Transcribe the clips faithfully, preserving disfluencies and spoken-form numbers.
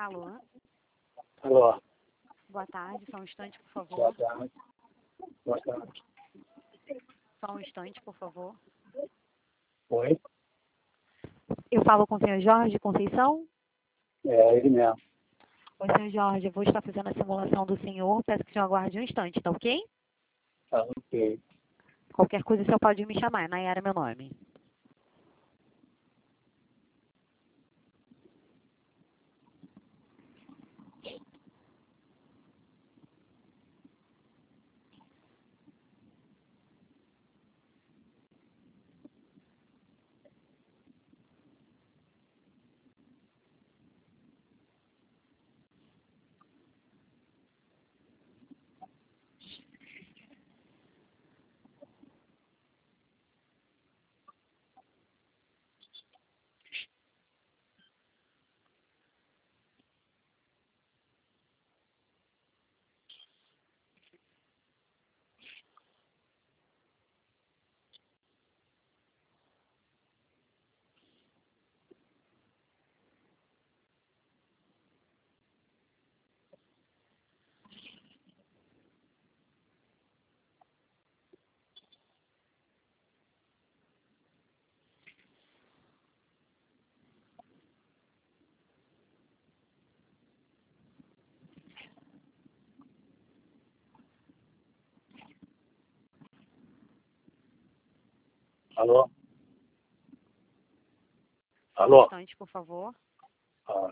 Alô? Alô, Boa tarde, só um instante, por boa favor. tarde. Boa tarde. Só um instante, por favor. Oi? Eu falo com o senhor Jorge Conceição? É ele mesmo. Oi, senhor Jorge, eu vou estar fazendo a simulação do senhor. Peço que o senhor aguarde um instante, tá ok? Tá ok. Qualquer coisa o senhor pode me chamar. Nayara é meu nome. Alô? Só um Alô? instante, por favor. Ah,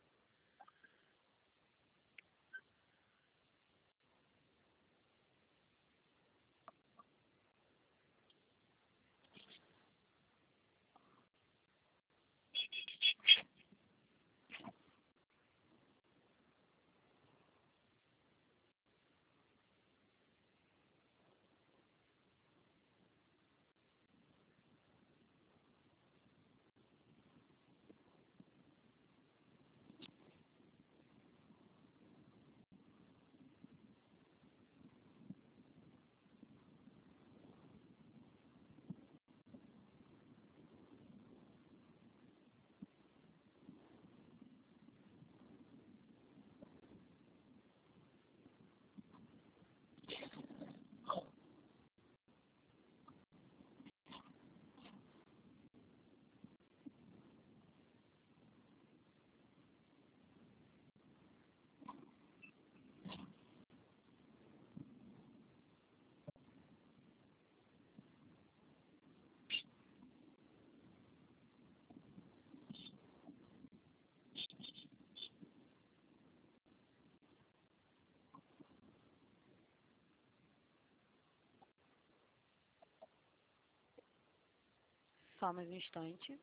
Só mais um instante.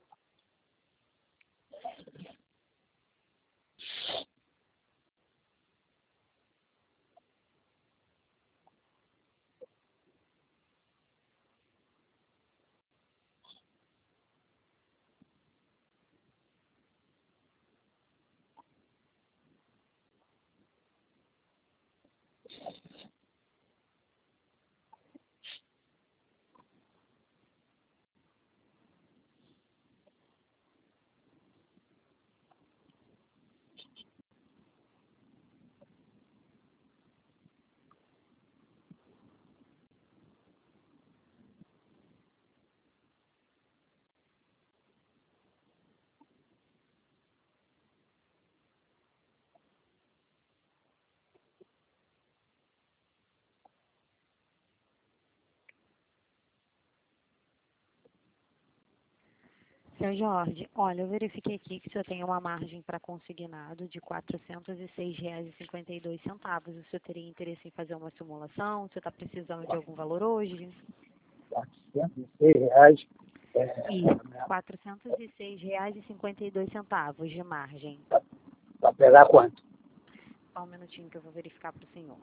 Senhor Jorge, olha, eu verifiquei aqui que o senhor tem uma margem para consignado de quatrocentos e seis reais e cinquenta e dois centavos. O senhor teria interesse em fazer uma simulação? O senhor está precisando de algum valor hoje? quatrocentos e seis reais. É, Isso, quatrocentos e seis reais e cinquenta e dois centavos de margem. para pegar quanto? Só um minutinho que eu vou verificar para o senhor.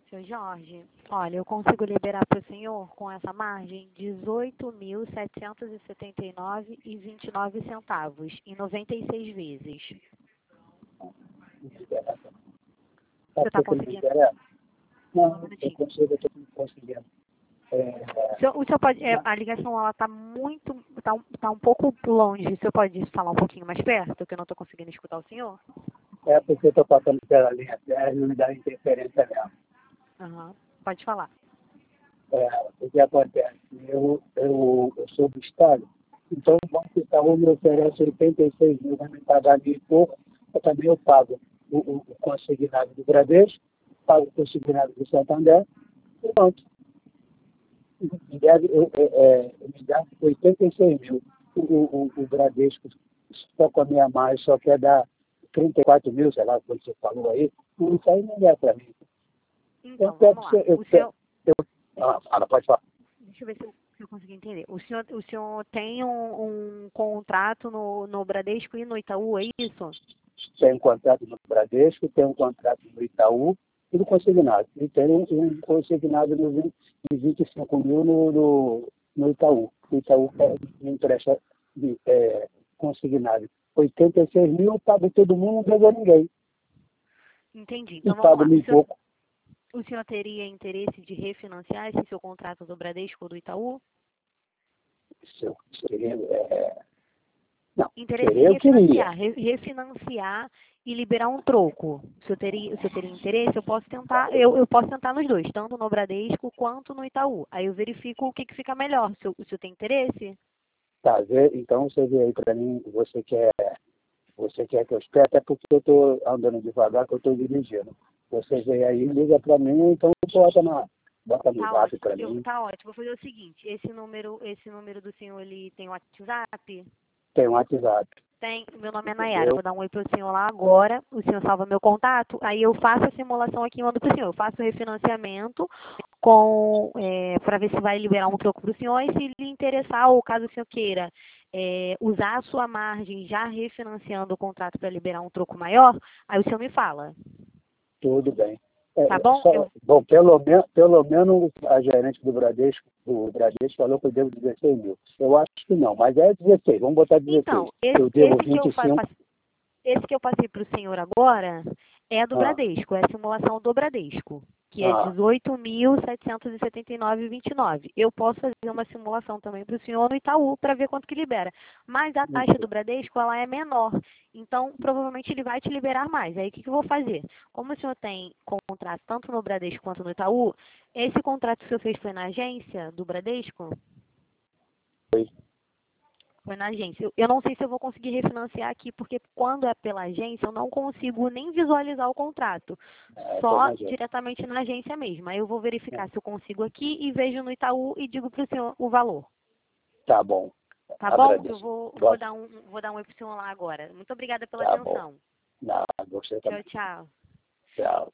Seu Jorge, olha, eu consigo liberar para o senhor com essa margem dezoito mil setecentos e setenta e nove reais e vinte e nove centavos em noventa e seis vezes. Você está conseguindo? Não, eu consigo, eu estou conseguindo. É, o, senhor, o senhor pode, é, a ligação ela está muito, está um, tá um pouco longe. O senhor pode falar um pouquinho mais perto, que eu não estou conseguindo escutar o senhor? é porque eu estou passando pela linha terra e não me dá interferência mesmo. Uhum. Pode falar. É, o que acontece? Eu, eu, eu sou do Estado, então o Banco Itaú me oferece oitenta e seis mil, vai me pagar mil e pouco, eu também eu pago o, o, o consignado do Bradesco, pago o consignado do Santander, e pronto. Me deve, eu, é, é, me dá oitenta e seis mil. O, o, o Bradesco só com a minha mais só quer dar trinta e quatro mil, sei lá, quando você falou aí, isso aí não é para mim. Então, Eu vamos lá. eu, O senhor... eu, ah, fala, pode falar. Deixa eu ver se eu, se eu consegui entender. O senhor, o senhor tem um, um contrato no, no Bradesco e no Itaú, é isso? Tem um contrato no Bradesco, tem um contrato no Itaú e no consignado. E tem um, um consignado de vinte e cinco mil no, no, no Itaú. O Itaú me empresta de, é, consignado. oitenta e seis mil, eu pago todo mundo, não devo a ninguém. Entendi. E Então vamos pago lá. mil O e senhor, pouco. o senhor teria interesse de refinanciar esse seu contrato do Bradesco ou do Itaú? Se eu seria, é, não, Interesse querer em eu queria. refinanciar, re- refinanciar e liberar um troco. Se eu teria, se eu teria interesse, eu posso tentar, eu, eu posso tentar nos dois, tanto no Bradesco quanto no Itaú. Aí eu verifico o que, que fica melhor. Se eu, se eu tenho interesse, Tá, vê, então você vê aí para mim, você quer, você quer que eu espere, até porque eu estou andando devagar, que eu estou dirigindo. Você vê aí, liga para mim, então bota, na, bota no tá zap ótimo. para Eu, mim. tá ótimo. Vou fazer o seguinte, esse número, esse número do senhor, ele tem WhatsApp? Tem um WhatsApp, Tem, meu nome é Nayara, eu entendeu? vou dar um oi pro senhor lá agora, o senhor salva meu contato, aí eu faço a simulação aqui e mando pro senhor. Eu faço o refinanciamento com é, para ver se vai liberar um troco pro senhor e se lhe interessar, ou caso o senhor queira é, usar a sua margem já refinanciando o contrato para liberar um troco maior, aí o senhor me fala. Tudo bem. É, Tá bom? só, Eu, bom, pelo, men pelo menos a gerente do Bradesco, do Bradesco falou que eu devo dezesseis mil. Eu acho que não, mas é dezesseis, vamos botar dezesseis. então, esse, Eu devo esse que vinte eu e fa- cinco. passe- esse que eu passei para o senhor agora é do Ah, Bradesco, é a simulação do Bradesco, que é ah, dezoito mil setecentos e setenta e nove reais e vinte e nove centavos. Eu posso fazer uma simulação também para o senhor no Itaú para ver quanto que libera. Mas a taxa do Bradesco ela é menor, então provavelmente ele vai te liberar mais. Aí o que, que eu vou fazer? Como o senhor tem contrato tanto no Bradesco quanto no Itaú, esse contrato que o senhor fez foi na agência do Bradesco? foi. Foi na agência. Eu, eu não sei se eu vou conseguir refinanciar aqui, porque quando é pela agência, eu não consigo nem visualizar o contrato. É, foi Só na gente. diretamente na agência mesmo. Aí eu vou verificar se eu consigo aqui e vejo no Itaú e digo para o senhor o valor. Tá bom. Tá bom? Eu Agradeço. vou, vou Gosto. dar um, vou dar um oi pro senhor lá agora. Muito obrigada pela Tá bom. atenção. Não, você Tchau, também. tchau. Tchau.